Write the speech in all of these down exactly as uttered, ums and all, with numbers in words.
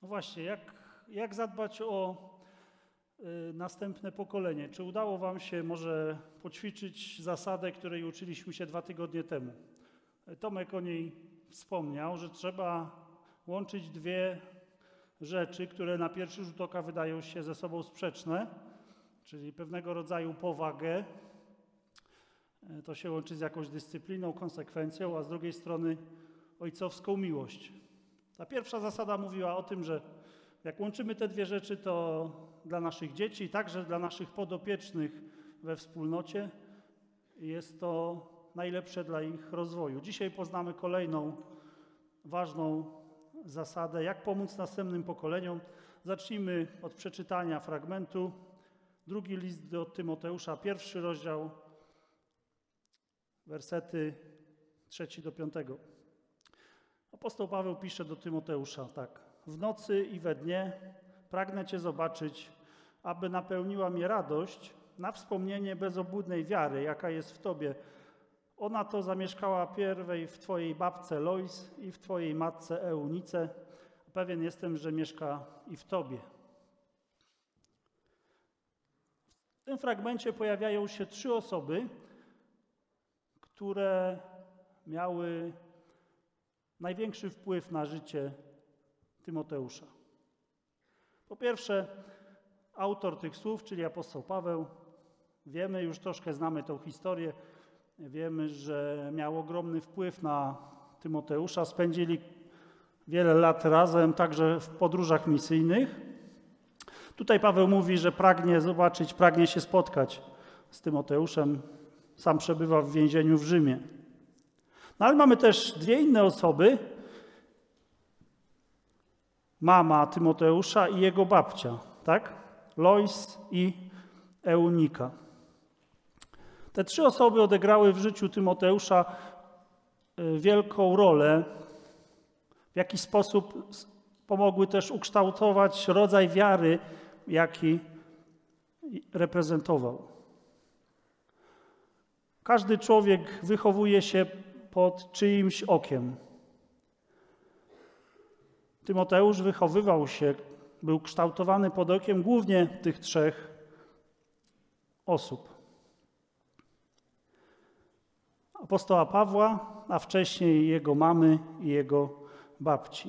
No właśnie, jak, jak zadbać o y, następne pokolenie? Czy udało wam się może poćwiczyć zasadę, której uczyliśmy się dwa tygodnie temu? Tomek o niej wspomniał, że trzeba łączyć dwie rzeczy, które na pierwszy rzut oka wydają się ze sobą sprzeczne, czyli pewnego rodzaju powagę, to się łączy z jakąś dyscypliną, konsekwencją, a z drugiej strony ojcowską miłość. Ta pierwsza zasada mówiła o tym, że jak łączymy te dwie rzeczy, to dla naszych dzieci, także dla naszych podopiecznych we wspólnocie jest to najlepsze dla ich rozwoju. Dzisiaj poznamy kolejną ważną zasadę, jak pomóc następnym pokoleniom. Zacznijmy od przeczytania fragmentu. Drugi list do Tymoteusza, pierwszy rozdział, wersety trzeci do piątego. Apostoł Paweł pisze do Tymoteusza tak. W nocy i we dnie pragnę Cię zobaczyć, aby napełniła mnie radość na wspomnienie bezobłudnej wiary, jaka jest w Tobie. Ona to zamieszkała pierwej w Twojej babce Lois i w Twojej matce Eunice. Pewien jestem, że mieszka i w Tobie. W tym fragmencie pojawiają się trzy osoby, które miały największy wpływ na życie Tymoteusza. Po pierwsze, autor tych słów, czyli apostoł Paweł. Wiemy, już troszkę znamy tą historię, wiemy, że miał ogromny wpływ na Tymoteusza. Spędzili wiele lat razem, także w podróżach misyjnych. Tutaj Paweł mówi, że pragnie zobaczyć, pragnie się spotkać z Tymoteuszem. Sam przebywa w więzieniu w Rzymie. No ale mamy też dwie inne osoby. Mama Tymoteusza i jego babcia, tak? Lois i Eunika. Te trzy osoby odegrały w życiu Tymoteusza wielką rolę. W jakiś sposób pomogły też ukształtować rodzaj wiary, jaki reprezentował. Każdy człowiek wychowuje się pod czyimś okiem. Tymoteusz wychowywał się, był kształtowany pod okiem głównie tych trzech osób. Apostoła Pawła, a wcześniej jego mamy i jego babci.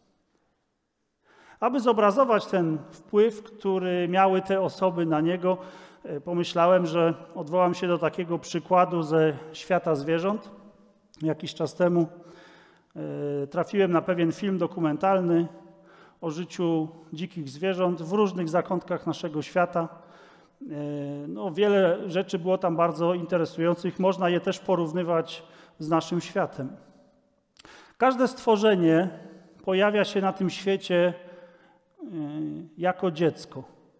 Aby zobrazować ten wpływ, który miały te osoby na niego, pomyślałem, że odwołam się do takiego przykładu ze świata zwierząt. Jakiś czas temu trafiłem na pewien film dokumentalny o życiu dzikich zwierząt w różnych zakątkach naszego świata. No, wiele rzeczy było tam bardzo interesujących. Można je też porównywać z naszym światem. Każde stworzenie pojawia się na tym świecie jako dziecko.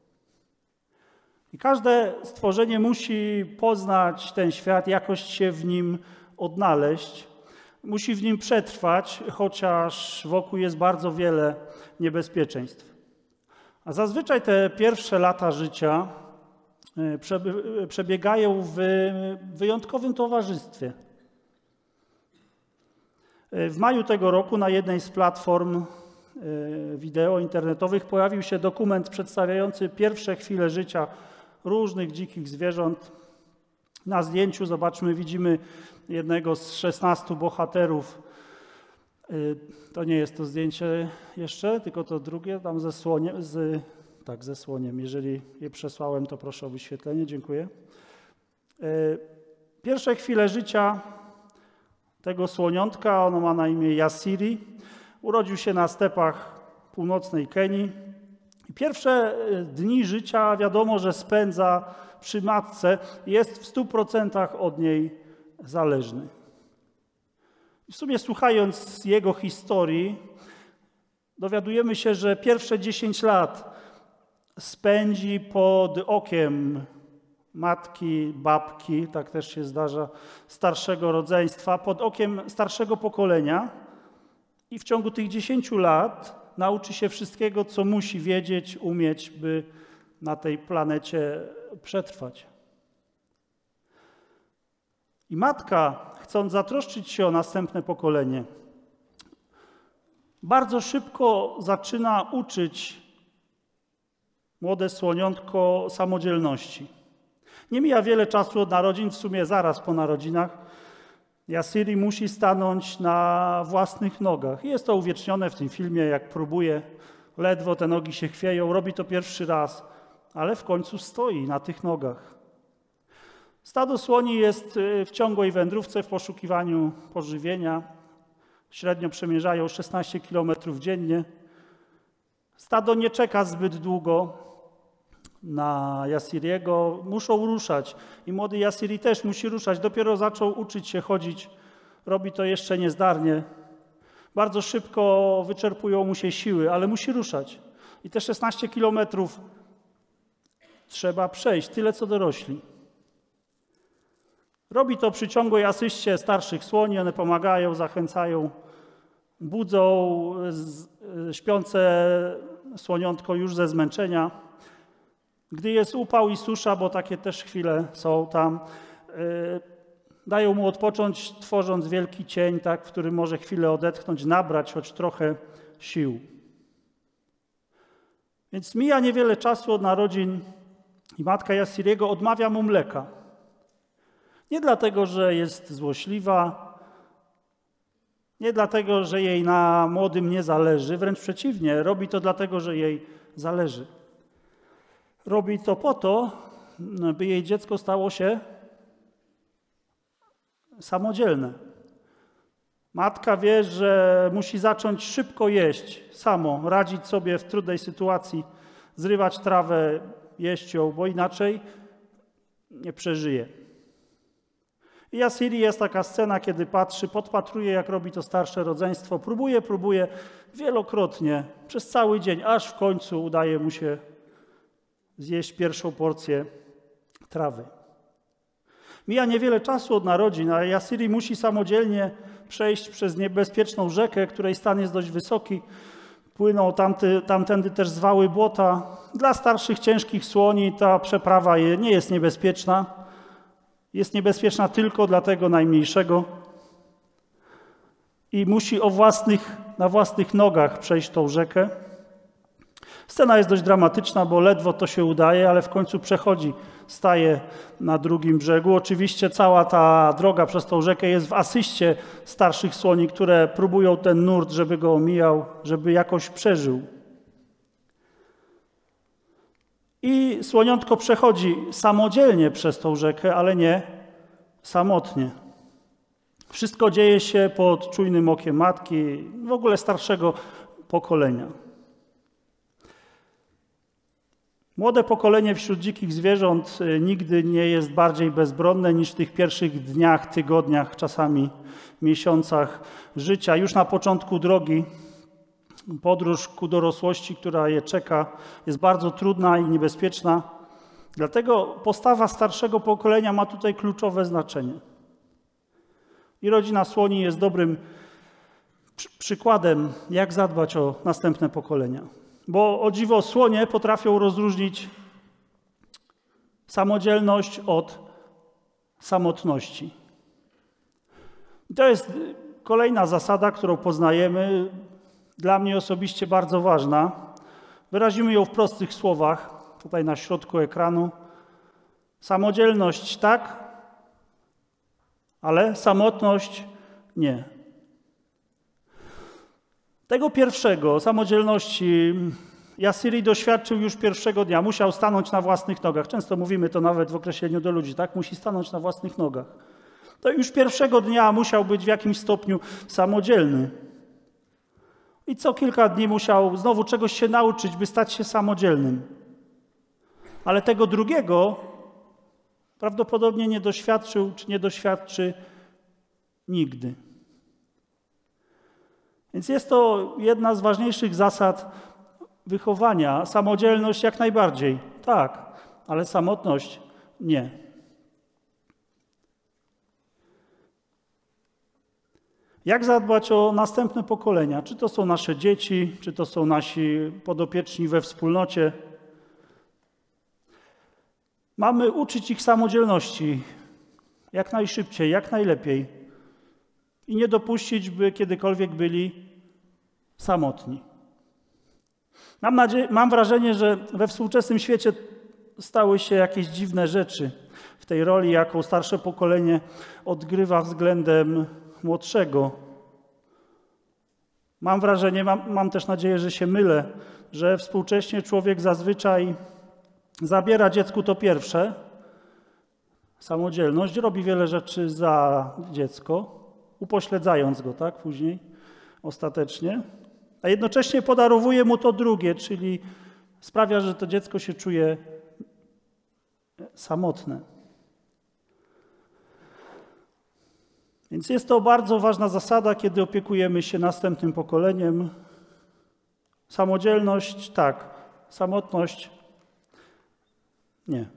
I każde stworzenie musi poznać ten świat, jakoś się w nim odnaleźć. Musi w nim przetrwać, chociaż wokół jest bardzo wiele niebezpieczeństw. A zazwyczaj te pierwsze lata życia przebiegają w wyjątkowym towarzystwie. W maju tego roku na jednej z platform wideo internetowych pojawił się dokument przedstawiający pierwsze chwile życia różnych dzikich zwierząt. Na zdjęciu, zobaczmy, widzimy jednego z szesnastu bohaterów. To nie jest to zdjęcie jeszcze, tylko to drugie, tam ze słoniem, z, tak, ze słoniem. Jeżeli je przesłałem, to proszę o wyświetlenie, dziękuję. Pierwsze chwile życia tego słoniątka, ono ma na imię Yasiri, urodził się na stepach północnej Kenii. Pierwsze dni życia wiadomo, że spędza przy matce, jest w stu procentach od niej zależny. W sumie słuchając jego historii, dowiadujemy się, że pierwsze dziesięć lat spędzi pod okiem matki, babki, tak też się zdarza, starszego rodzeństwa, pod okiem starszego pokolenia i w ciągu tych dziesięciu lat nauczy się wszystkiego, co musi wiedzieć, umieć, by na tej planecie przetrwać. I matka, chcąc zatroszczyć się o następne pokolenie, bardzo szybko zaczyna uczyć młode słoniątko samodzielności. Nie mija wiele czasu od narodzin, w sumie zaraz po narodzinach, Yassiri musi stanąć na własnych nogach. Jest to uwiecznione w tym filmie, jak próbuje, ledwo te nogi się chwieją, robi to pierwszy raz, ale w końcu stoi na tych nogach. Stado słoni jest w ciągłej wędrówce w poszukiwaniu pożywienia. Średnio przemierzają szesnaście kilometrów dziennie. Stado nie czeka zbyt długo na Yassiriego, muszą ruszać. I młody Yassiri też musi ruszać. Dopiero zaczął uczyć się chodzić. Robi to jeszcze niezdarnie. Bardzo szybko wyczerpują mu się siły, ale musi ruszać. I te szesnaście kilometrów trzeba przejść, tyle co dorośli. Robi to przy ciągłej asyście starszych słoni, one pomagają, zachęcają, budzą śpiące słoniątko już ze zmęczenia. Gdy jest upał i susza, bo takie też chwile są tam, dają mu odpocząć, tworząc wielki cień, tak, w którym może chwilę odetchnąć, nabrać choć trochę sił. Więc mija niewiele czasu od narodzin i matka Yassiriego odmawia mu mleka. Nie dlatego, że jest złośliwa, nie dlatego, że jej na młodym nie zależy, wręcz przeciwnie, robi to dlatego, że jej zależy. Robi to po to, by jej dziecko stało się samodzielne. Matka wie, że musi zacząć szybko jeść samo, radzić sobie w trudnej sytuacji, zrywać trawę, jeść ją, bo inaczej nie przeżyje. I Yassiri jest taka scena, kiedy patrzy, podpatruje, jak robi to starsze rodzeństwo, próbuje, próbuje wielokrotnie, przez cały dzień, aż w końcu udaje mu się zjeść pierwszą porcję trawy. Mija niewiele czasu od narodzin, a Yassiri musi samodzielnie przejść przez niebezpieczną rzekę, której stan jest dość wysoki. Płyną tamty, tamtędy też zwały błota. Dla starszych, ciężkich słoni ta przeprawa nie jest niebezpieczna. Jest niebezpieczna tylko dla tego najmniejszego. I musi o własnych, na własnych nogach przejść tą rzekę. Scena jest dość dramatyczna, bo ledwo to się udaje, ale w końcu przechodzi, staje na drugim brzegu. Oczywiście cała ta droga przez tą rzekę jest w asyście starszych słoni, które próbują ten nurt, żeby go omijał, żeby jakoś przeżył. I słoniątko przechodzi samodzielnie przez tą rzekę, ale nie samotnie. Wszystko dzieje się pod czujnym okiem matki, w ogóle starszego pokolenia. Młode pokolenie wśród dzikich zwierząt nigdy nie jest bardziej bezbronne niż w tych pierwszych dniach, tygodniach, czasami miesiącach życia. Już na początku drogi podróż ku dorosłości, która je czeka, jest bardzo trudna i niebezpieczna. Dlatego postawa starszego pokolenia ma tutaj kluczowe znaczenie. I rodzina słoni jest dobrym przykładem, jak zadbać o następne pokolenia. Bo o dziwo słonie potrafią rozróżnić samodzielność od samotności. I to jest kolejna zasada, którą poznajemy, dla mnie osobiście bardzo ważna. Wyrazimy ją w prostych słowach, tutaj na środku ekranu. Samodzielność tak, ale samotność nie. Tego pierwszego, samodzielności, Yassiri doświadczył już pierwszego dnia. Musiał stanąć na własnych nogach. Często mówimy to nawet w określeniu do ludzi, tak? Musi stanąć na własnych nogach. To już pierwszego dnia musiał być w jakimś stopniu samodzielny. I co kilka dni musiał znowu czegoś się nauczyć, by stać się samodzielnym. Ale tego drugiego prawdopodobnie nie doświadczył, czy nie doświadczy nigdy. Więc jest to jedna z ważniejszych zasad wychowania. Samodzielność jak najbardziej, tak, ale samotność nie. Jak zadbać o następne pokolenia? Czy to są nasze dzieci, czy to są nasi podopieczni we wspólnocie? Mamy uczyć ich samodzielności jak najszybciej, jak najlepiej i nie dopuścić, by kiedykolwiek byli samotni. Mam, nadzieję, mam wrażenie, że we współczesnym świecie stały się jakieś dziwne rzeczy w tej roli, jaką starsze pokolenie odgrywa względem młodszego. Mam wrażenie, mam, mam też nadzieję, że się mylę, że współcześnie człowiek zazwyczaj zabiera dziecku to pierwsze, samodzielność, robi wiele rzeczy za dziecko, upośledzając go, tak, później, ostatecznie, a jednocześnie podarowuje mu to drugie, czyli sprawia, że to dziecko się czuje samotne. Więc jest to bardzo ważna zasada, kiedy opiekujemy się następnym pokoleniem. Samodzielność, tak. Samotność, nie.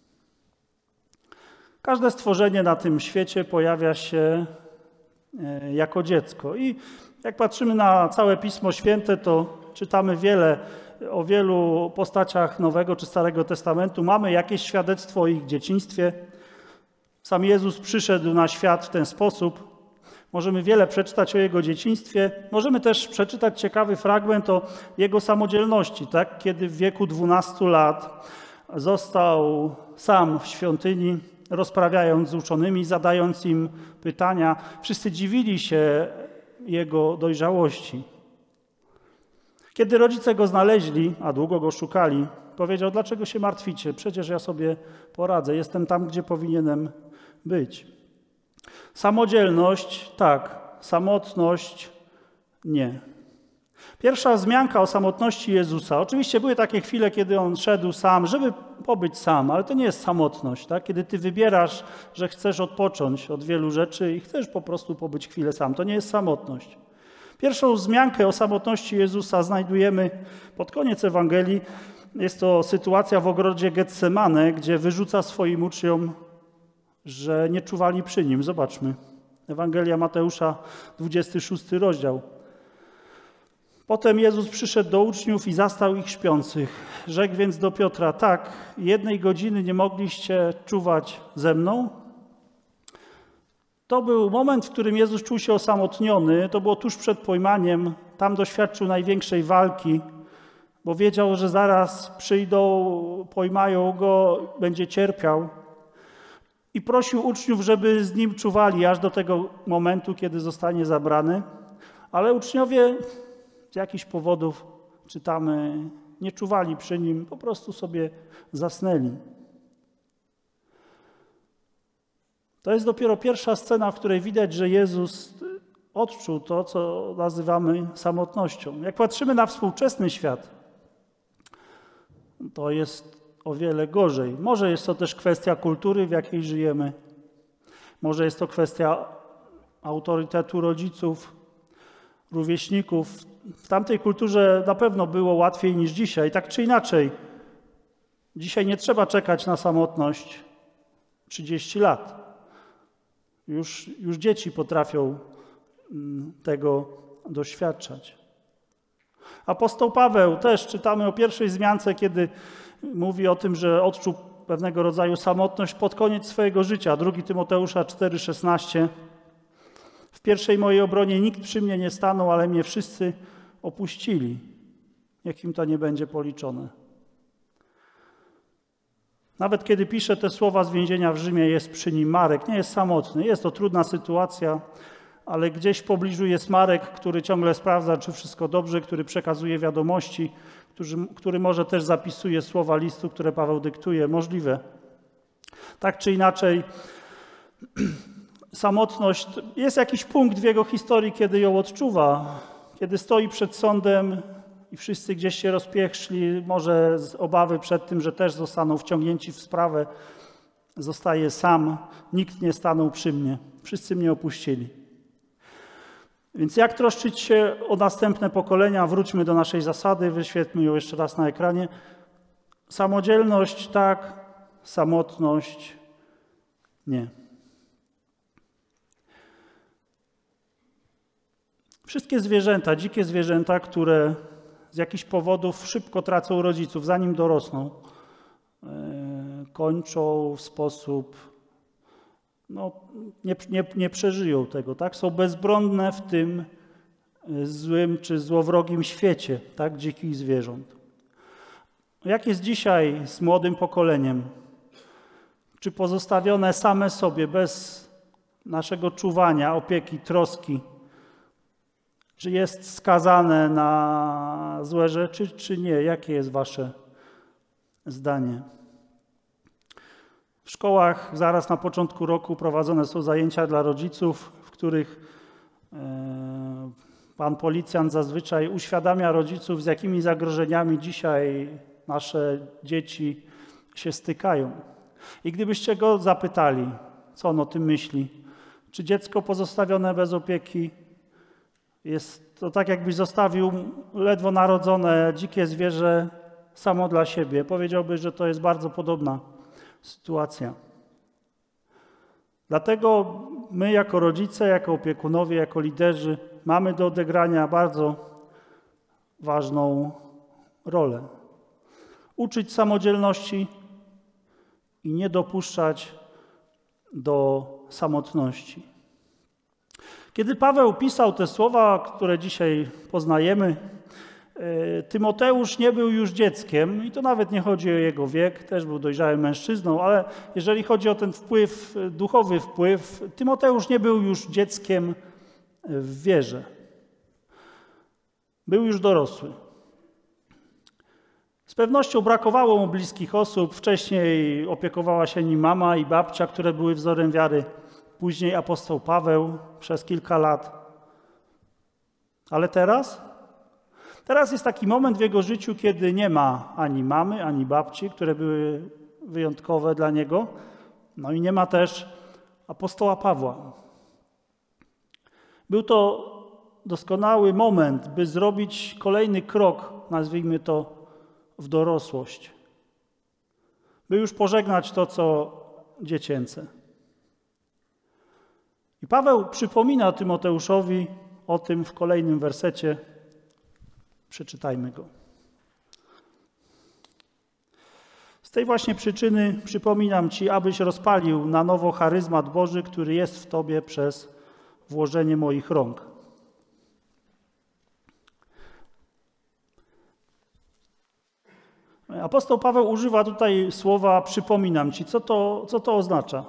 Każde stworzenie na tym świecie pojawia się jako dziecko. I jak patrzymy na całe Pismo Święte, to czytamy wiele o wielu postaciach Nowego czy Starego Testamentu. Mamy jakieś świadectwo o ich dzieciństwie. Sam Jezus przyszedł na świat w ten sposób. Możemy wiele przeczytać o Jego dzieciństwie. Możemy też przeczytać ciekawy fragment o Jego samodzielności, tak? Kiedy w wieku dwunastu lat został sam w świątyni, rozprawiając z uczonymi, zadając im pytania. Wszyscy dziwili się Jego dojrzałości. Kiedy rodzice Go znaleźli, a długo Go szukali, powiedział: dlaczego się martwicie? Przecież ja sobie poradzę. Jestem tam, gdzie powinienem być. Samodzielność, tak. Samotność, nie. Pierwsza wzmianka o samotności Jezusa. Oczywiście były takie chwile, kiedy On szedł sam, żeby pobyć sam, ale to nie jest samotność, tak? Kiedy ty wybierasz, że chcesz odpocząć od wielu rzeczy i chcesz po prostu pobyć chwilę sam. To nie jest samotność. Pierwszą wzmiankę o samotności Jezusa znajdujemy pod koniec Ewangelii. Jest to sytuacja w ogrodzie Getsemane, gdzie wyrzuca swoim uczniom, że nie czuwali przy Nim. Zobaczmy. Ewangelia Mateusza, dwudziesty szósty rozdział. Potem Jezus przyszedł do uczniów i zastał ich śpiących. Rzekł więc do Piotra: tak, jednej godziny nie mogliście czuwać ze mną? To był moment, w którym Jezus czuł się osamotniony. To było tuż przed pojmaniem. Tam doświadczył największej walki, bo wiedział, że zaraz przyjdą, pojmają go, będzie cierpiał. I prosił uczniów, żeby z nim czuwali aż do tego momentu, kiedy zostanie zabrany. Ale uczniowie z jakichś powodów, czytamy, nie czuwali przy nim, po prostu sobie zasnęli. To jest dopiero pierwsza scena, w której widać, że Jezus odczuł to, co nazywamy samotnością. Jak patrzymy na współczesny świat, to jest o wiele gorzej. Może jest to też kwestia kultury, w jakiej żyjemy. Może jest to kwestia autorytetu rodziców, rówieśników. W tamtej kulturze na pewno było łatwiej niż dzisiaj. Tak czy inaczej, dzisiaj nie trzeba czekać na samotność trzydzieści lat. Już, już dzieci potrafią tego doświadczać. Apostoł Paweł też, czytamy o pierwszej wzmiance, kiedy mówi o tym, że odczuł pewnego rodzaju samotność pod koniec swojego życia. drugi Tymoteusza cztery szesnaście. W pierwszej mojej obronie nikt przy mnie nie stanął, ale mnie wszyscy opuścili. Niech im to nie będzie policzone. Nawet kiedy pisze te słowa z więzienia w Rzymie, jest przy nim Marek. Nie jest samotny. Jest to trudna sytuacja, ale gdzieś w pobliżu jest Marek, który ciągle sprawdza, czy wszystko dobrze, który przekazuje wiadomości, który, który może też zapisuje słowa listu, które Paweł dyktuje. Możliwe. Tak czy inaczej, samotność, jest jakiś punkt w jego historii, kiedy ją odczuwa, kiedy stoi przed sądem i wszyscy gdzieś się rozpieszli, może z obawy przed tym, że też zostaną wciągnięci w sprawę. Zostaje sam, nikt nie stanął przy mnie, wszyscy mnie opuścili. Więc jak troszczyć się o następne pokolenia? Wróćmy do naszej zasady, wyświetlmy ją jeszcze raz na ekranie. Samodzielność tak, samotność nie. Wszystkie zwierzęta, dzikie zwierzęta, które z jakichś powodów szybko tracą rodziców, zanim dorosną, kończą w sposób, no, nie, nie, nie przeżyją tego, tak? Są bezbronne w tym, złym czy złowrogim świecie, tak, dzikich zwierząt. Jak jest dzisiaj z młodym pokoleniem? Czy pozostawione same sobie, bez naszego czuwania, opieki, troski? Czy jest skazane na złe rzeczy, czy nie? Jakie jest wasze zdanie? W szkołach zaraz na początku roku prowadzone są zajęcia dla rodziców, w których e, pan policjant zazwyczaj uświadamia rodziców, z jakimi zagrożeniami dzisiaj nasze dzieci się stykają. I gdybyście go zapytali, co on o tym myśli, czy dziecko pozostawione bez opieki jest to tak, jakbyś zostawił ledwo narodzone dzikie zwierzę samo dla siebie, powiedziałby, że to jest bardzo podobna sytuacja. Dlatego my jako rodzice, jako opiekunowie, jako liderzy mamy do odegrania bardzo ważną rolę. Uczyć samodzielności i nie dopuszczać do samotności. Kiedy Paweł pisał te słowa, które dzisiaj poznajemy, Tymoteusz nie był już dzieckiem i to nawet nie chodzi o jego wiek, też był dojrzałym mężczyzną, ale jeżeli chodzi o ten wpływ, duchowy wpływ, Tymoteusz nie był już dzieckiem w wierze. Był już dorosły. Z pewnością brakowało mu bliskich osób. Wcześniej opiekowała się nim mama i babcia, które były wzorem wiary. Później apostoł Paweł przez kilka lat. Ale teraz? Teraz jest taki moment w jego życiu, kiedy nie ma ani mamy, ani babci, które były wyjątkowe dla niego. No i nie ma też apostoła Pawła. Był to doskonały moment, by zrobić kolejny krok, nazwijmy to, w dorosłość. By już pożegnać to, co dziecięce. I Paweł przypomina Tymoteuszowi o tym w kolejnym wersecie. Przeczytajmy go. Z tej właśnie przyczyny przypominam Ci, abyś rozpalił na nowo charyzmat Boży, który jest w Tobie przez włożenie moich rąk. Apostoł Paweł używa tutaj słowa przypominam Ci. Co to, co to oznacza?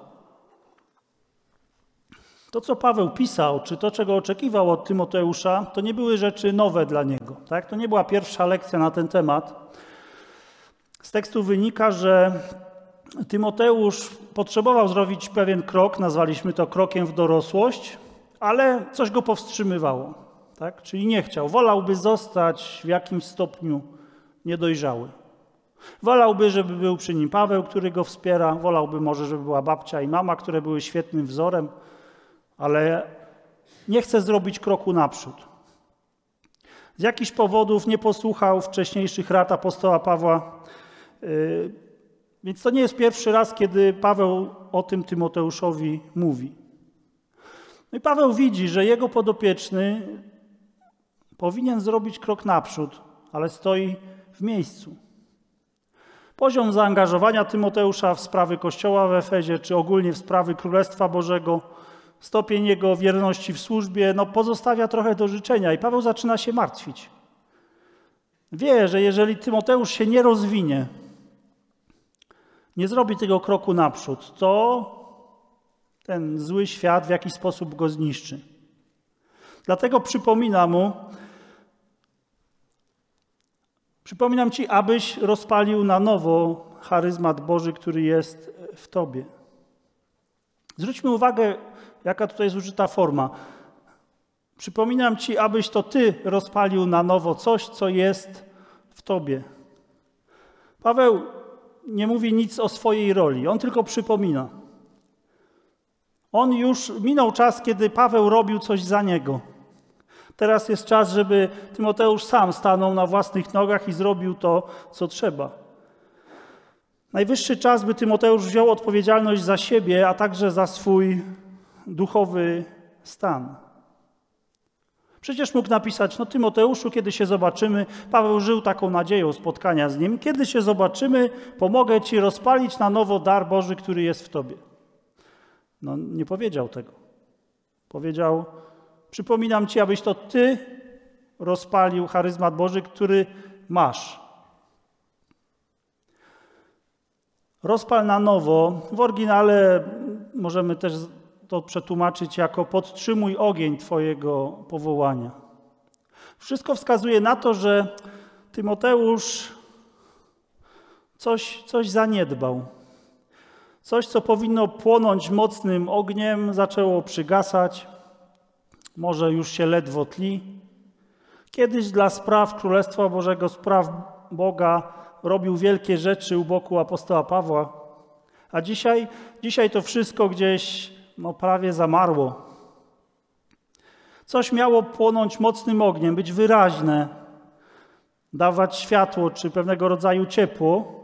To, co Paweł pisał, czy to, czego oczekiwał od Tymoteusza, to nie były rzeczy nowe dla niego. Tak? To nie była pierwsza lekcja na ten temat. Z tekstu wynika, że Tymoteusz potrzebował zrobić pewien krok, nazwaliśmy to krokiem w dorosłość, ale coś go powstrzymywało. Tak? Czyli nie chciał. Wolałby zostać w jakimś stopniu niedojrzały. Wolałby, żeby był przy nim Paweł, który go wspiera. Wolałby może, żeby była babcia i mama, które były świetnym wzorem, ale nie chce zrobić kroku naprzód. Z jakichś powodów nie posłuchał wcześniejszych rad apostoła Pawła, yy, więc to nie jest pierwszy raz, kiedy Paweł o tym Tymoteuszowi mówi. No i Paweł widzi, że jego podopieczny powinien zrobić krok naprzód, ale stoi w miejscu. Poziom zaangażowania Tymoteusza w sprawy Kościoła w Efezie, czy ogólnie w sprawy Królestwa Bożego, stopień jego wierności w służbie, no pozostawia trochę do życzenia i Paweł zaczyna się martwić. Wie, że jeżeli Tymoteusz się nie rozwinie, nie zrobi tego kroku naprzód, to ten zły świat w jakiś sposób go zniszczy. Dlatego przypomina mu, przypominam Ci, abyś rozpalił na nowo charyzmat Boży, który jest w Tobie. Zwróćmy uwagę, jaka tutaj jest użyta forma. Przypominam Ci, abyś to Ty rozpalił na nowo coś, co jest w Tobie. Paweł nie mówi nic o swojej roli, on tylko przypomina. On już minął czas, kiedy Paweł robił coś za niego. Teraz jest czas, żeby Tymoteusz sam stanął na własnych nogach i zrobił to, co trzeba. Najwyższy czas, by Tymoteusz wziął odpowiedzialność za siebie, a także za swój duchowy stan. Przecież mógł napisać, no Tymoteuszu, kiedy się zobaczymy, Paweł żył taką nadzieją spotkania z nim, kiedy się zobaczymy, pomogę Ci rozpalić na nowo dar Boży, który jest w Tobie. No nie powiedział tego. Powiedział, przypominam Ci, abyś to Ty rozpalił charyzmat Boży, który masz. Rozpal na nowo. W oryginale możemy też to przetłumaczyć jako podtrzymuj ogień Twojego powołania. Wszystko wskazuje na to, że Tymoteusz coś, coś zaniedbał. Coś, co powinno płonąć mocnym ogniem, zaczęło przygasać. Może już się ledwo tli. Kiedyś dla spraw Królestwa Bożego, spraw Boga robił wielkie rzeczy u boku apostoła Pawła. A dzisiaj, dzisiaj to wszystko gdzieś no, prawie zamarło. Coś miało płonąć mocnym ogniem, być wyraźne, dawać światło czy pewnego rodzaju ciepło,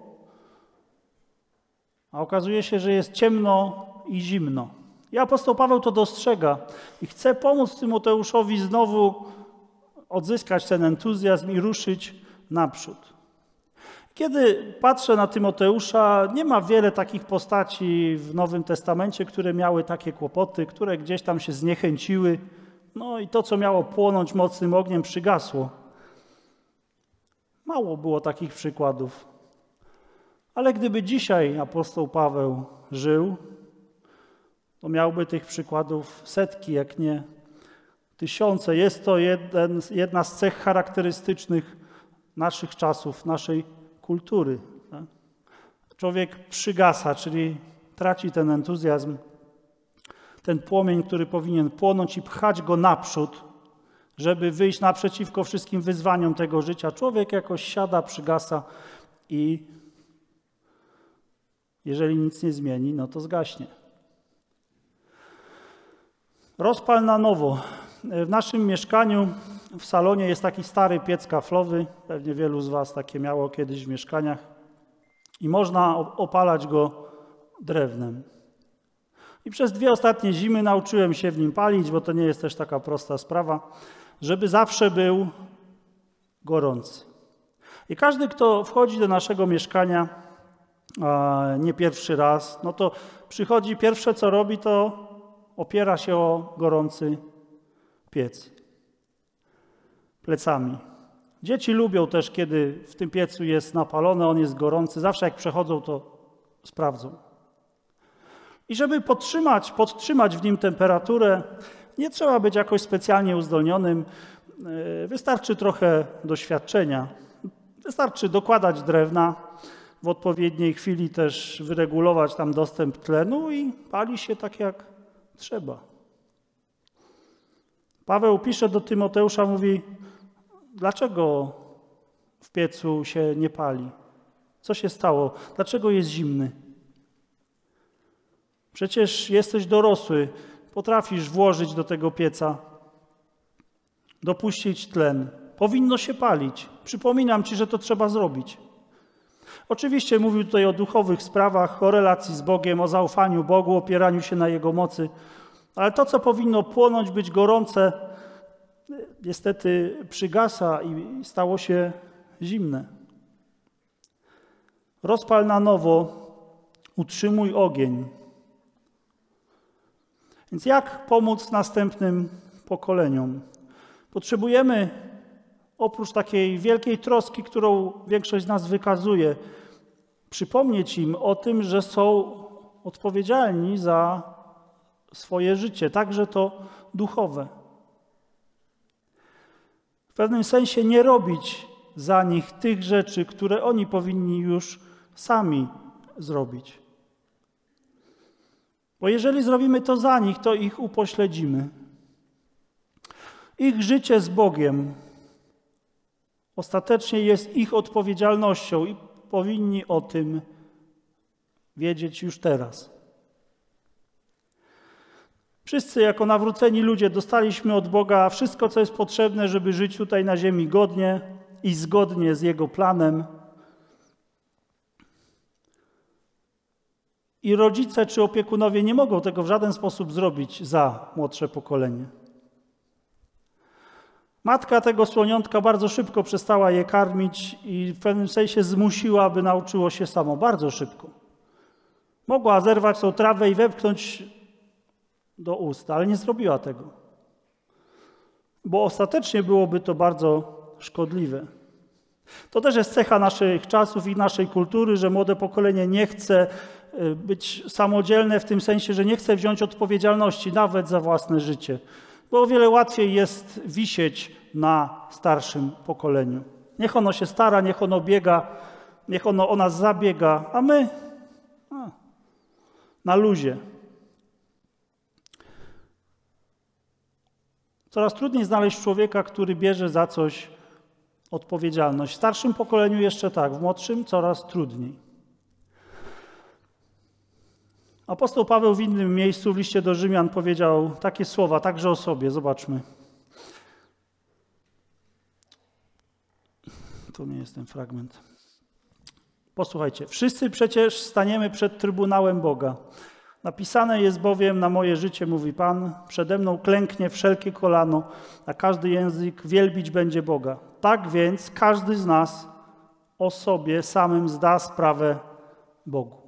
a okazuje się, że jest ciemno i zimno. I apostoł Paweł to dostrzega i chce pomóc Tymoteuszowi znowu odzyskać ten entuzjazm i ruszyć naprzód. Kiedy patrzę na Tymoteusza, nie ma wiele takich postaci w Nowym Testamencie, które miały takie kłopoty, które gdzieś tam się zniechęciły. No i to, co miało płonąć mocnym ogniem, przygasło. Mało było takich przykładów. Ale gdyby dzisiaj apostoł Paweł żył, to miałby tych przykładów setki, jak nie tysiące. Jest to jeden, jedna z cech charakterystycznych naszych czasów, naszej kultury. Tak? Człowiek przygasa, czyli traci ten entuzjazm, ten płomień, który powinien płonąć i pchać go naprzód, żeby wyjść naprzeciwko wszystkim wyzwaniom tego życia. Człowiek jakoś siada, przygasa i jeżeli nic nie zmieni, no to zgaśnie. Rozpal na nowo. W naszym mieszkaniu w salonie jest taki stary piec kaflowy. Pewnie wielu z was takie miało kiedyś w mieszkaniach. I można opalać go drewnem. I przez dwie ostatnie zimy nauczyłem się w nim palić, bo to nie jest też taka prosta sprawa, żeby zawsze był gorący. I każdy, kto wchodzi do naszego mieszkania, a nie pierwszy raz, no to przychodzi, pierwsze co robi, to opiera się o gorący piec plecami. Dzieci lubią też, kiedy w tym piecu jest napalone, on jest gorący. Zawsze jak przechodzą, to sprawdzą. I żeby podtrzymać, podtrzymać w nim temperaturę, nie trzeba być jakoś specjalnie uzdolnionym. Wystarczy trochę doświadczenia. Wystarczy dokładać drewna, w odpowiedniej chwili też wyregulować tam dostęp tlenu i pali się tak jak trzeba. Paweł pisze do Tymoteusza, mówi, dlaczego w piecu się nie pali? Co się stało? Dlaczego jest zimny? Przecież jesteś dorosły, potrafisz włożyć do tego pieca, dopuścić tlen. Powinno się palić. Przypominam ci, że to trzeba zrobić. Oczywiście mówił tutaj o duchowych sprawach, o relacji z Bogiem, o zaufaniu Bogu, opieraniu się na Jego mocy. Ale to, co powinno płonąć, być gorące, niestety przygasa i stało się zimne. Rozpal na nowo, utrzymuj ogień. Więc jak pomóc następnym pokoleniom? Potrzebujemy, oprócz takiej wielkiej troski, którą większość z nas wykazuje, przypomnieć im o tym, że są odpowiedzialni za swoje życie, także to duchowe. W pewnym sensie nie robić za nich tych rzeczy, które oni powinni już sami zrobić. Bo jeżeli zrobimy to za nich, to ich upośledzimy. Ich życie z Bogiem ostatecznie jest ich odpowiedzialnością i powinni o tym wiedzieć już teraz. Wszyscy jako nawróceni ludzie dostaliśmy od Boga wszystko, co jest potrzebne, żeby żyć tutaj na ziemi godnie i zgodnie z Jego planem. I rodzice czy opiekunowie nie mogą tego w żaden sposób zrobić za młodsze pokolenie. Matka tego słoniątka bardzo szybko przestała je karmić i w pewnym sensie zmusiła, aby nauczyło się samo. Bardzo szybko. Mogła zerwać tą trawę i wepchnąć do ust, ale nie zrobiła tego. bo ostatecznie byłoby to bardzo szkodliwe. To też jest cecha naszych czasów i naszej kultury, że młode pokolenie nie chce być samodzielne w tym sensie, że nie chce wziąć odpowiedzialności nawet za własne życie, bo o wiele łatwiej jest wisieć na starszym pokoleniu. Niech ono się stara, niech ono biega, niech ono o nas zabiega, a my a, na luzie. Coraz trudniej znaleźć człowieka, który bierze za coś odpowiedzialność. W starszym pokoleniu jeszcze tak, w młodszym coraz trudniej. Apostoł Paweł w innym miejscu w liście do Rzymian powiedział takie słowa, także o sobie. Zobaczmy. To nie jest ten fragment. Posłuchajcie. Wszyscy przecież staniemy przed Trybunałem Boga. Napisane jest bowiem na moje życie, mówi Pan, przede mną klęknie wszelkie kolano, a każdy język wielbić będzie Boga. Tak więc każdy z nas o sobie samym zda sprawę Bogu.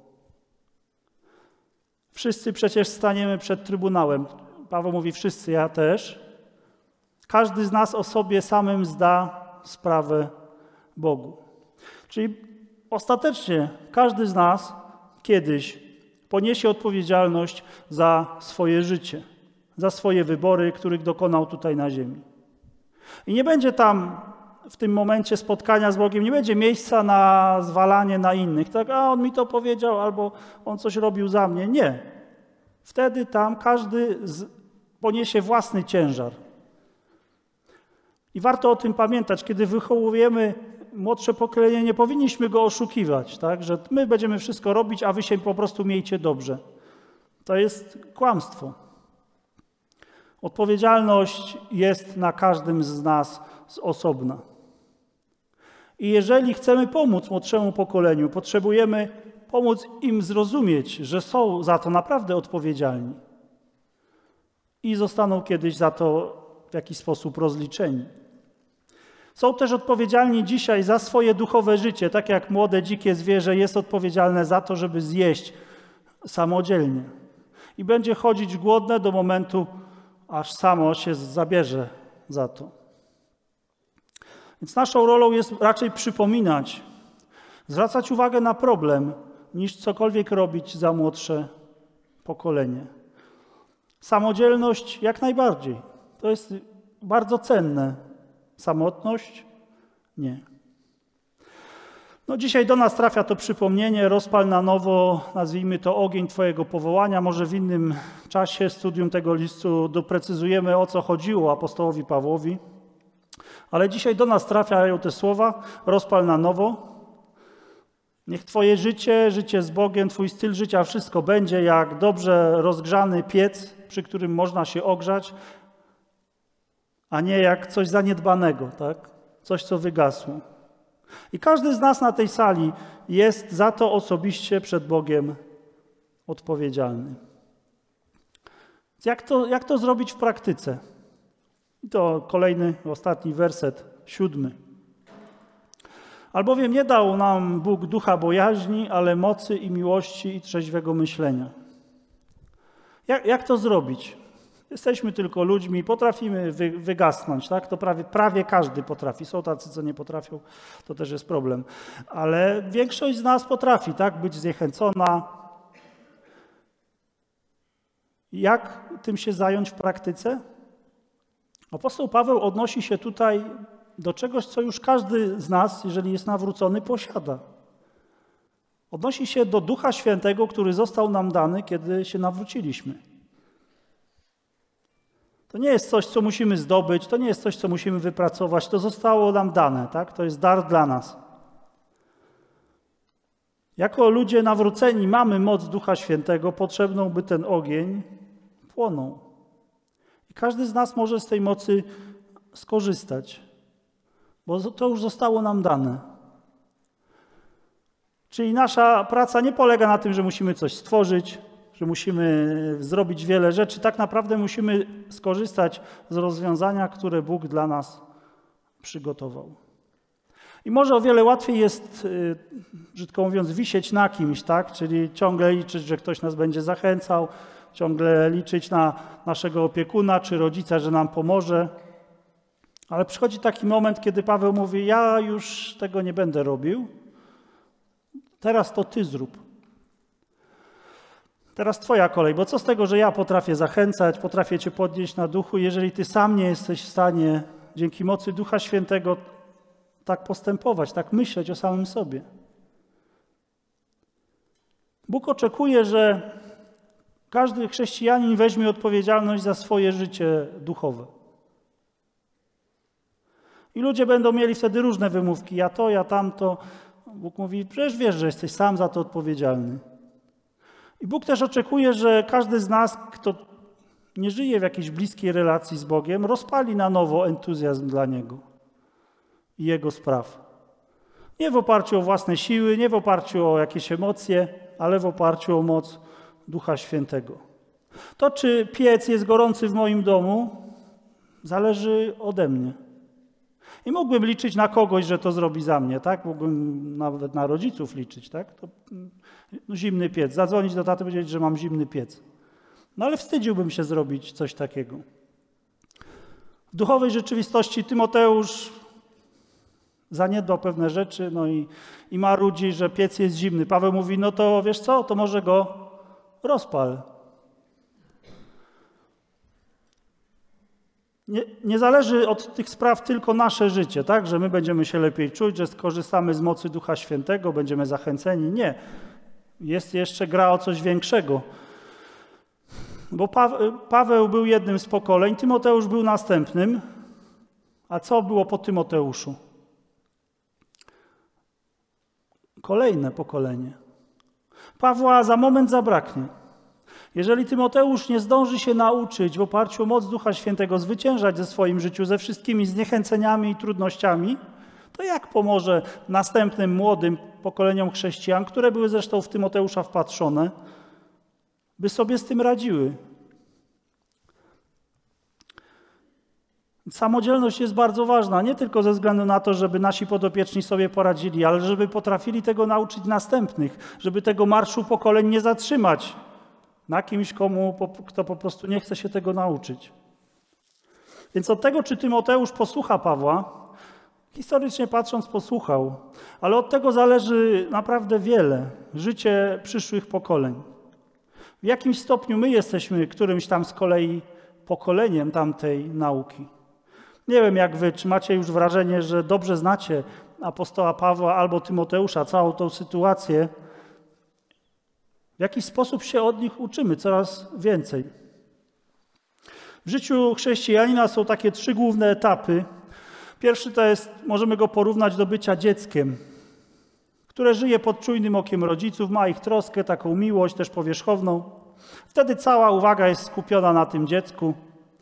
Wszyscy przecież staniemy przed Trybunałem. Paweł mówi wszyscy, ja też. Każdy z nas o sobie samym zda sprawę Bogu. Czyli ostatecznie każdy z nas kiedyś poniesie odpowiedzialność za swoje życie, za swoje wybory, których dokonał tutaj na ziemi. I nie będzie tam w tym momencie spotkania z Bogiem, nie będzie miejsca na zwalanie na innych. Tak, a on mi to powiedział, albo on coś robił za mnie. Nie. Wtedy tam każdy z, poniesie własny ciężar. I warto o tym pamiętać, kiedy wychowujemy młodsze pokolenie, nie powinniśmy go oszukiwać, tak? Że my będziemy wszystko robić, a wy się po prostu miejcie dobrze. To jest kłamstwo. Odpowiedzialność jest na każdym z nas z osobna. I jeżeli chcemy pomóc młodszemu pokoleniu, potrzebujemy pomóc im zrozumieć, że są za to naprawdę odpowiedzialni i zostaną kiedyś za to w jakiś sposób rozliczeni. Są też odpowiedzialni dzisiaj za swoje duchowe życie, tak jak młode, dzikie zwierzę jest odpowiedzialne za to, żeby zjeść samodzielnie. I będzie chodzić głodne do momentu, aż samo się zabierze za to. Więc naszą rolą jest raczej przypominać, zwracać uwagę na problem, niż cokolwiek robić za młodsze pokolenie. Samodzielność jak najbardziej. To jest bardzo cenne. Samotność? Nie. No dzisiaj do nas trafia to przypomnienie, rozpal na nowo, nazwijmy to ogień Twojego powołania. Może w innym czasie studium tego listu doprecyzujemy, o co chodziło apostołowi Pawłowi. Ale dzisiaj do nas trafiają te słowa, rozpal na nowo. Niech Twoje życie, życie z Bogiem, Twój styl życia, wszystko będzie jak dobrze rozgrzany piec, przy którym można się ogrzać, a nie jak coś zaniedbanego, tak? Coś, co wygasło. I każdy z nas na tej sali jest za to osobiście przed Bogiem odpowiedzialny. Jak to, jak to zrobić w praktyce? I to kolejny, ostatni werset, siódmy. Albowiem nie dał nam Bóg ducha bojaźni, ale mocy i miłości i trzeźwego myślenia. Jak, jak to zrobić? Jesteśmy tylko ludźmi, potrafimy wy, wygasnąć, tak? To prawie, prawie każdy potrafi. Są tacy, co nie potrafią, to też jest problem. Ale większość z nas potrafi, tak? Być zniechęcona. Jak tym się zająć w praktyce? Apostoł Paweł odnosi się tutaj do czegoś, co już każdy z nas, jeżeli jest nawrócony, posiada. Odnosi się do Ducha Świętego, który został nam dany, kiedy się nawróciliśmy. To nie jest coś, co musimy zdobyć, to nie jest coś, co musimy wypracować, to zostało nam dane, tak? To jest dar dla nas. Jako ludzie nawróceni mamy moc Ducha Świętego, potrzebną, by ten ogień płonął. I każdy z nas może z tej mocy skorzystać, bo to już zostało nam dane. Czyli nasza praca nie polega na tym, że musimy coś stworzyć, że musimy zrobić wiele rzeczy. Tak naprawdę musimy skorzystać z rozwiązania, które Bóg dla nas przygotował. I może o wiele łatwiej jest, brzydko mówiąc, wisieć na kimś, tak? Czyli ciągle liczyć, że ktoś nas będzie zachęcał, ciągle liczyć na naszego opiekuna czy rodzica, że nam pomoże. Ale przychodzi taki moment, kiedy Paweł mówi, ja już tego nie będę robił, teraz to ty zrób. Teraz twoja kolej, bo co z tego, że ja potrafię zachęcać, potrafię cię podnieść na duchu, jeżeli ty sam nie jesteś w stanie dzięki mocy Ducha Świętego tak postępować, tak myśleć o samym sobie. Bóg oczekuje, że każdy chrześcijanin weźmie odpowiedzialność za swoje życie duchowe. I ludzie będą mieli wtedy różne wymówki, ja to, ja tamto. Bóg mówi, przecież wiesz, że jesteś sam za to odpowiedzialny. I Bóg też oczekuje, że każdy z nas, kto nie żyje w jakiejś bliskiej relacji z Bogiem, rozpali na nowo entuzjazm dla Niego i Jego spraw. Nie w oparciu o własne siły, nie w oparciu o jakieś emocje, ale w oparciu o moc Ducha Świętego. To, czy piec jest gorący w moim domu, zależy ode mnie. I mógłbym liczyć na kogoś, że to zrobi za mnie, tak? Mógłbym nawet na rodziców liczyć, tak? To, no, zimny piec. Zadzwonić do taty, powiedzieć, że mam zimny piec. No ale wstydziłbym się zrobić coś takiego. W duchowej rzeczywistości Tymoteusz zaniedbał pewne rzeczy, no i, i marudzi, że piec jest zimny. Paweł mówi, no to wiesz co, to może go rozpal. Nie, nie zależy od tych spraw tylko nasze życie, tak? Że my będziemy się lepiej czuć, że skorzystamy z mocy Ducha Świętego, będziemy zachęceni. Nie. Jest jeszcze gra o coś większego. Bo Paweł, Paweł był jednym z pokoleń, Tymoteusz był następnym. A co było po Tymoteuszu? Kolejne pokolenie. Pawła za moment zabraknie. Jeżeli Tymoteusz nie zdąży się nauczyć w oparciu o moc Ducha Świętego zwyciężać ze swoim życiu, ze wszystkimi zniechęceniami i trudnościami, to jak pomoże następnym młodym pokoleniom chrześcijan, które były zresztą w Tymoteusza wpatrzone, by sobie z tym radziły? Samodzielność jest bardzo ważna, nie tylko ze względu na to, żeby nasi podopieczni sobie poradzili, ale żeby potrafili tego nauczyć następnych, żeby tego marszu pokoleń nie zatrzymać na kimś, komu, kto po prostu nie chce się tego nauczyć. Więc od tego, czy Tymoteusz posłucha Pawła, historycznie patrząc posłuchał, ale od tego zależy naprawdę wiele, życie przyszłych pokoleń. W jakimś stopniu my jesteśmy którymś tam z kolei pokoleniem tamtej nauki. Nie wiem jak wy, czy macie już wrażenie, że dobrze znacie apostoła Pawła albo Tymoteusza, całą tą sytuację. W jakiś sposób się od nich uczymy coraz więcej. W życiu chrześcijanina są takie trzy główne etapy. Pierwszy to jest, możemy go porównać do bycia dzieckiem, które żyje pod czujnym okiem rodziców, ma ich troskę, taką miłość też powierzchowną. Wtedy cała uwaga jest skupiona na tym dziecku.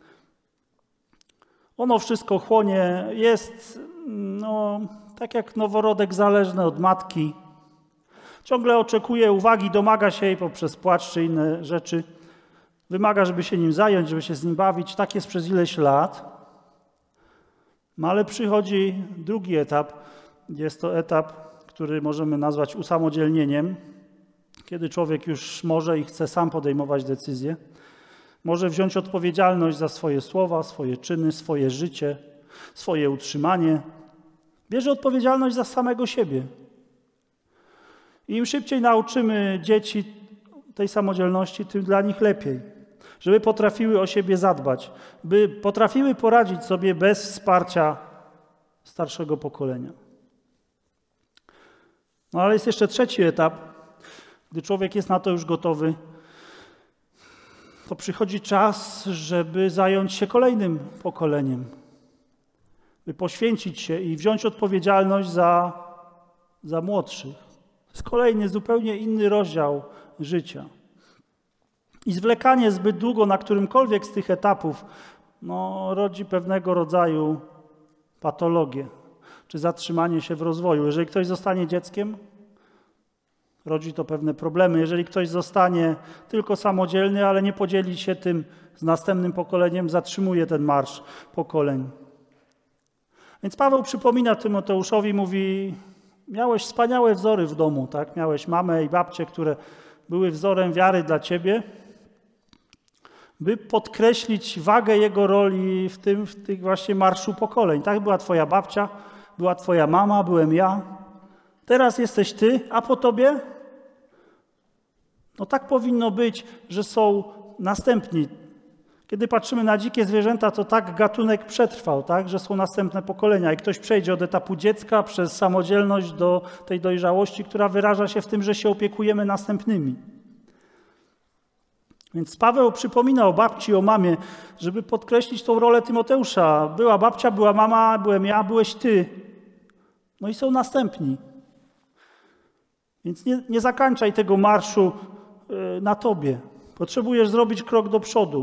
Ono wszystko chłonie, jest no, tak jak noworodek zależny od matki. Ciągle oczekuje uwagi, domaga się jej poprzez płacz czy inne rzeczy. Wymaga, żeby się nim zająć, żeby się z nim bawić. Tak jest przez ileś lat. No ale przychodzi drugi etap. Jest to etap, który możemy nazwać usamodzielnieniem, kiedy człowiek już może i chce sam podejmować decyzje. Może wziąć odpowiedzialność za swoje słowa, swoje czyny, swoje życie, swoje utrzymanie. Bierze odpowiedzialność za samego siebie. I im szybciej nauczymy dzieci tej samodzielności, tym dla nich lepiej. Żeby potrafiły o siebie zadbać, by potrafiły poradzić sobie bez wsparcia starszego pokolenia. No ale jest jeszcze trzeci etap, gdy człowiek jest na to już gotowy, to przychodzi czas, żeby zająć się kolejnym pokoleniem, by poświęcić się i wziąć odpowiedzialność za, za młodszych. To jest kolejny, zupełnie inny rozdział życia. I zwlekanie zbyt długo na którymkolwiek z tych etapów no, rodzi pewnego rodzaju patologię, czy zatrzymanie się w rozwoju. Jeżeli ktoś zostanie dzieckiem, rodzi to pewne problemy. Jeżeli ktoś zostanie tylko samodzielny, ale nie podzieli się tym z następnym pokoleniem, zatrzymuje ten marsz pokoleń. Więc Paweł przypomina Tymoteuszowi, mówi, miałeś wspaniałe wzory w domu, tak? Miałeś mamę i babcię, które były wzorem wiary dla ciebie. by podkreślić wagę Jego roli w tym, w tych właśnie marszu pokoleń. Tak, była twoja babcia, była twoja mama, byłem ja. Teraz jesteś ty, a po tobie? No tak powinno być, że są następni. Kiedy patrzymy na dzikie zwierzęta, to tak gatunek przetrwał, tak, że są następne pokolenia i ktoś przejdzie od etapu dziecka przez samodzielność do tej dojrzałości, która wyraża się w tym, że się opiekujemy następnymi. Więc Paweł przypomina o babci, o mamie, żeby podkreślić tą rolę Tymoteusza. Była babcia, była mama, byłem ja, byłeś ty. No i są następni. Więc nie, nie zakończaj tego marszu yy, na tobie. Potrzebujesz zrobić krok do przodu.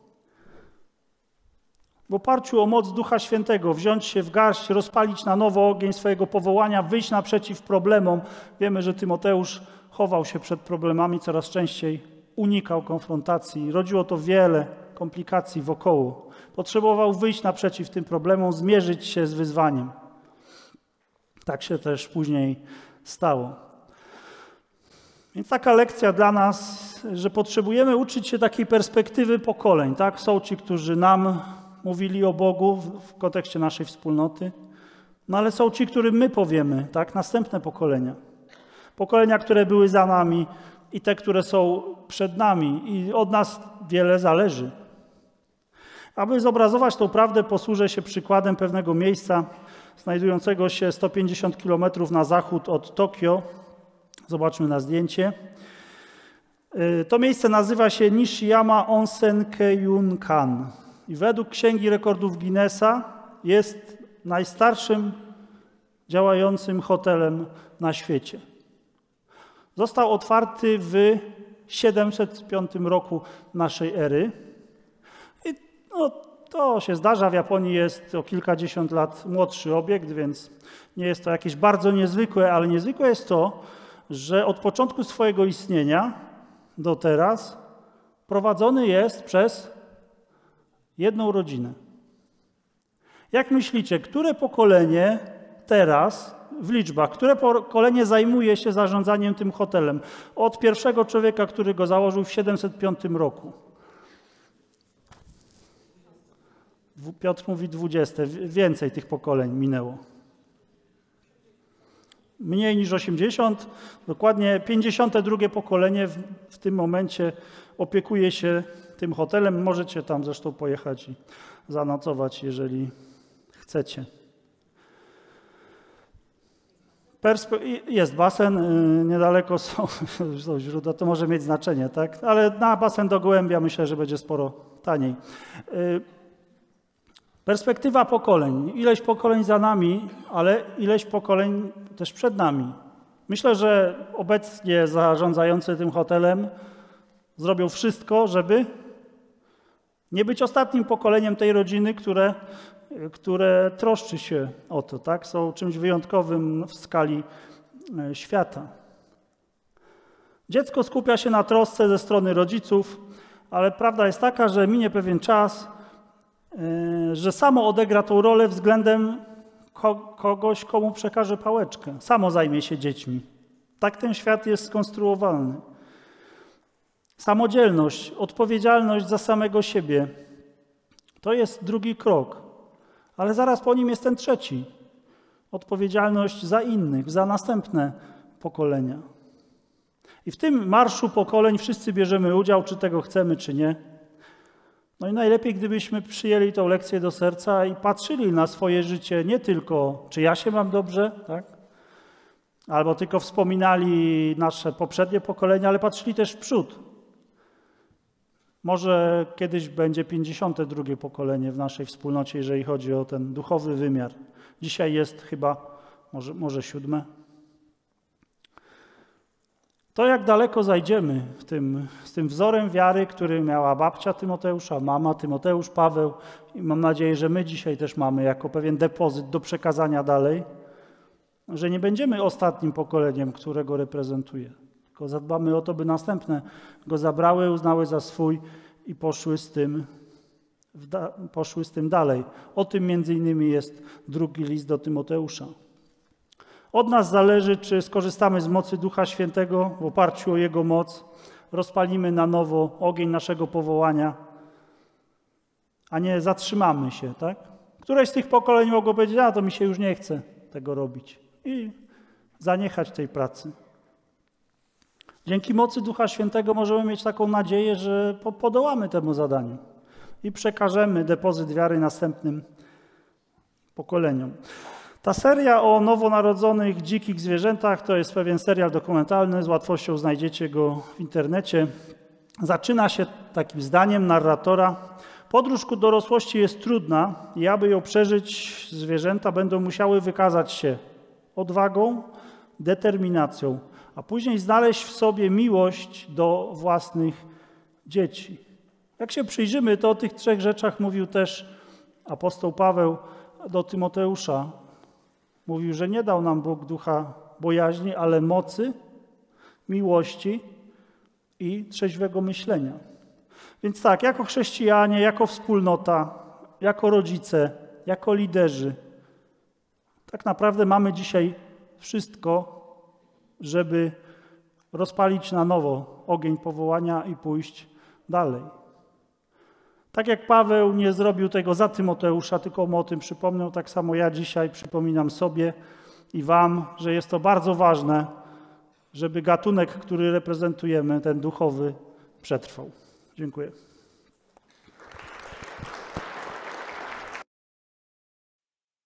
W oparciu o moc Ducha Świętego wziąć się w garść, rozpalić na nowo ogień swojego powołania, wyjść naprzeciw problemom. Wiemy, że Tymoteusz chował się przed problemami coraz częściej, unikał konfrontacji. Rodziło to wiele komplikacji wokoło. Potrzebował wyjść naprzeciw tym problemom, zmierzyć się z wyzwaniem. Tak się też później stało. Więc taka lekcja dla nas, że potrzebujemy uczyć się takiej perspektywy pokoleń. Tak? Są ci, którzy nam mówili o Bogu w, w kontekście naszej wspólnoty, no ale są ci, którym my powiemy, tak? Następne pokolenia. Pokolenia, które były za nami i te, które są przed nami i od nas wiele zależy. Aby zobrazować tą prawdę, posłużę się przykładem pewnego miejsca znajdującego się sto pięćdziesiąt kilometrów na zachód od Tokio. Zobaczmy na zdjęcie. To miejsce nazywa się Nishiyama Onsen Keiun-kan i według Księgi Rekordów Guinnessa jest najstarszym działającym hotelem na świecie. Został otwarty w siedemset piątym roku naszej ery. I no, to się zdarza, w Japonii jest o kilkadziesiąt lat młodszy obiekt, więc nie jest to jakieś bardzo niezwykłe, ale niezwykłe jest to, że od początku swojego istnienia do teraz prowadzony jest przez jedną rodzinę. Jak myślicie, które pokolenie teraz, w liczbach, które pokolenie zajmuje się zarządzaniem tym hotelem? Od pierwszego człowieka, który go założył w siedemset piątym roku. Piotr mówi dwudzieste, więcej tych pokoleń minęło. Mniej niż osiemdziesiąt, dokładnie pięćdziesiąte drugie pokolenie w, w tym momencie opiekuje się tym hotelem. Możecie tam zresztą pojechać i zanocować, jeżeli chcecie. Perspe- jest basen, yy, niedaleko są, są źródła, to może mieć znaczenie, tak? Ale na basen do Gołębia myślę, że będzie sporo taniej. Yy, Perspektywa pokoleń. Ileś pokoleń za nami, ale ileś pokoleń też przed nami. Myślę, że obecnie zarządzający tym hotelem zrobią wszystko, żeby nie być ostatnim pokoleniem tej rodziny, które, które troszczy się o to, tak? Są czymś wyjątkowym w skali świata. Dziecko skupia się na trosce ze strony rodziców, ale prawda jest taka, że minie pewien czas, że samo odegra tą rolę względem kogoś, komu przekaże pałeczkę. Samo zajmie się dziećmi. Tak ten świat jest skonstruowany. Samodzielność, odpowiedzialność za samego siebie. To jest drugi krok. Ale zaraz po nim jest ten trzeci. Odpowiedzialność za innych, za następne pokolenia. I w tym marszu pokoleń wszyscy bierzemy udział, czy tego chcemy, czy nie. No i najlepiej, gdybyśmy przyjęli tę lekcję do serca i patrzyli na swoje życie nie tylko, czy ja się mam dobrze, tak? Albo tylko wspominali nasze poprzednie pokolenia, ale patrzyli też w przód. Może kiedyś będzie pięćdziesiąte drugie pokolenie w naszej wspólnocie, jeżeli chodzi o ten duchowy wymiar. Dzisiaj jest chyba może, może siódme. To, jak daleko zajdziemy w tym, z tym wzorem wiary, który miała babcia Tymoteusza, mama Tymoteusz, Paweł, i mam nadzieję, że my dzisiaj też mamy jako pewien depozyt do przekazania dalej, że nie będziemy ostatnim pokoleniem, którego reprezentuje, tylko zadbamy o to, by następne go zabrały, uznały za swój i poszły z tym, poszły z tym dalej. O tym między innymi jest drugi list do Tymoteusza. Od nas zależy, czy skorzystamy z mocy Ducha Świętego w oparciu o Jego moc, rozpalimy na nowo ogień naszego powołania, a nie zatrzymamy się, tak? Któreś z tych pokoleń mogło powiedzieć, a to mi się już nie chce tego robić i zaniechać tej pracy. Dzięki mocy Ducha Świętego możemy mieć taką nadzieję, że podołamy temu zadaniu i przekażemy depozyt wiary następnym pokoleniom. Ta seria o nowonarodzonych dzikich zwierzętach to jest pewien serial dokumentalny, z łatwością znajdziecie go w internecie. Zaczyna się takim zdaniem narratora: podróż ku dorosłości jest trudna i aby ją przeżyć, zwierzęta będą musiały wykazać się odwagą, determinacją, a później znaleźć w sobie miłość do własnych dzieci. Jak się przyjrzymy, to o tych trzech rzeczach mówił też apostoł Paweł do Tymoteusza. Mówił, że nie dał nam Bóg ducha bojaźni, ale mocy, miłości i trzeźwego myślenia. Więc tak, jako chrześcijanie, jako wspólnota, jako rodzice, jako liderzy, tak naprawdę mamy dzisiaj wszystko, żeby rozpalić na nowo ogień powołania i pójść dalej. Tak jak Paweł nie zrobił tego za Tymoteusza, tylko mu o tym przypomniał, tak samo ja dzisiaj przypominam sobie i wam, że jest to bardzo ważne, żeby gatunek, który reprezentujemy, ten duchowy, przetrwał. Dziękuję.